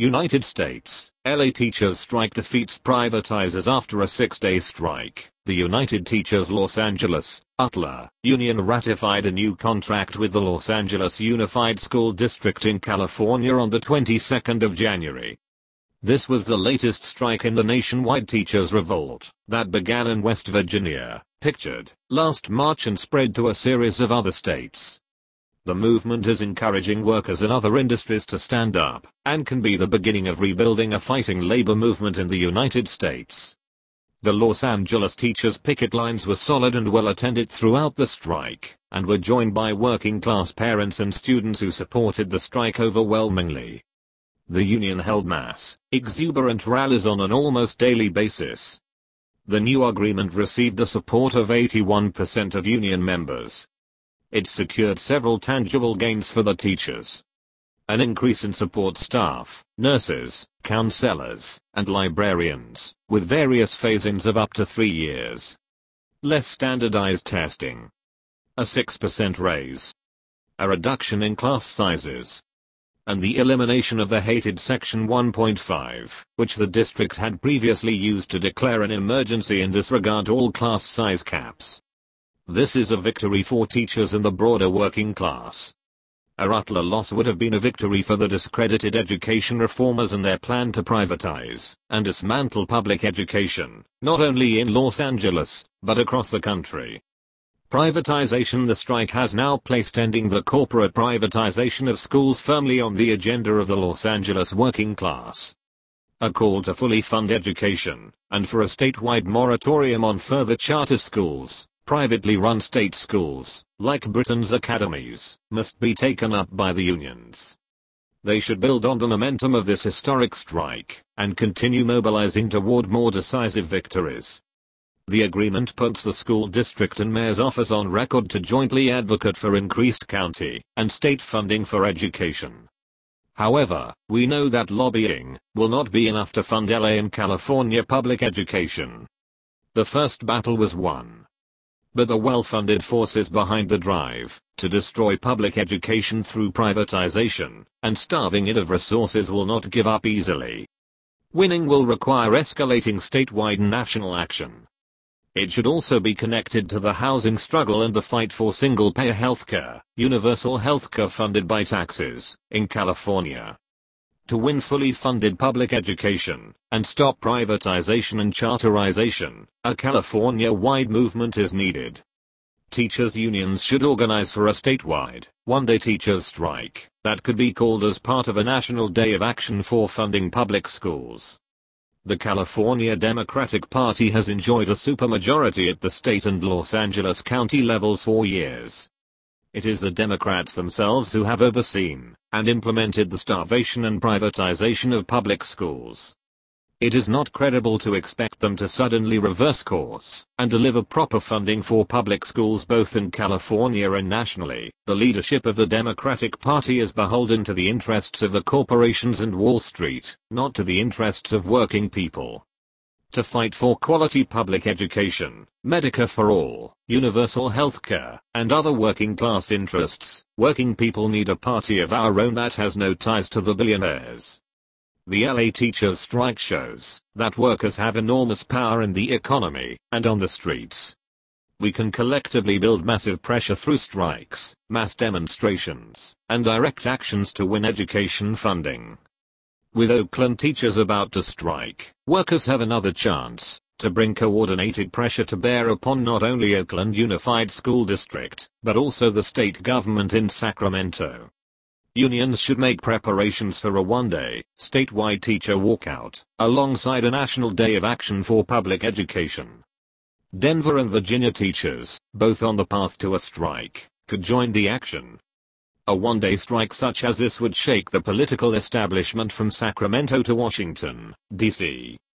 United States, LA teachers strike defeats privatizers after a 6-day strike. The United Teachers Los Angeles, UTLA, union ratified a new contract with the Los Angeles Unified School District in California on the 22nd of January. This was the latest strike in the nationwide teachers' revolt that began in West Virginia, pictured last March and spread to a series of other states. The movement is encouraging workers in other industries to stand up and can be the beginning of rebuilding a fighting labor movement in the United States. The Los Angeles teachers' picket lines were solid and well attended throughout the strike, and were joined by working-class parents and students who supported the strike overwhelmingly. The union held mass, exuberant rallies on an almost daily basis. The new agreement received the support of 81% of union members. It secured several tangible gains for the teachers. An increase in support staff, nurses, counselors, and librarians, with various phase-ins of up to 3 years. Less standardized testing. A 6% raise. A reduction in class sizes. And the elimination of the hated Section 1.5, which the district had previously used to declare an emergency and disregard all class size caps. This is a victory for teachers and the broader working class. A UTLA loss would have been a victory for the discredited education reformers and their plan to privatize and dismantle public education, not only in Los Angeles, but across the country. Privatization. The strike has now placed ending the corporate privatization of schools firmly on the agenda of the Los Angeles working class. A call to fully fund education, and for a statewide moratorium on further charter schools. Privately run state schools, like Britain's academies, must be taken up by the unions. They should build on the momentum of this historic strike, and continue mobilizing toward more decisive victories. The agreement puts the school district and mayor's office on record to jointly advocate for increased county and state funding for education. However, we know that lobbying will not be enough to fund LA and California public education. The first battle was won. But the well-funded forces behind the drive to destroy public education through privatization and starving it of resources will not give up easily. Winning will require escalating statewide and national action. It should also be connected to the housing struggle and the fight for single-payer healthcare, universal healthcare funded by taxes, in California. To win fully funded public education and stop privatization and charterization, a California-wide movement is needed. Teachers' unions should organize for a statewide, one-day teachers' strike that could be called as part of a national day of action for funding public schools. The California Democratic Party has enjoyed a supermajority at the state and Los Angeles County levels for years. It is the Democrats themselves who have overseen and implemented the starvation and privatization of public schools. It is not credible to expect them to suddenly reverse course and deliver proper funding for public schools both in California and nationally. The leadership of the Democratic Party is beholden to the interests of the corporations and Wall Street, not to the interests of working people. To fight for quality public education, Medicare for all, universal health care, and other working class interests, working people need a party of our own that has no ties to the billionaires. The LA teachers' strike shows that workers have enormous power in the economy and on the streets. We can collectively build massive pressure through strikes, mass demonstrations, and direct actions to win education funding. With Oakland teachers about to strike, workers have another chance to bring coordinated pressure to bear upon not only Oakland Unified School District, but also the state government in Sacramento. Unions should make preparations for a one-day, statewide teacher walkout, alongside a national day of action for public education. Denver and Virginia teachers, both on the path to a strike, could join the action. A one-day strike such as this would shake the political establishment from Sacramento to Washington, D.C.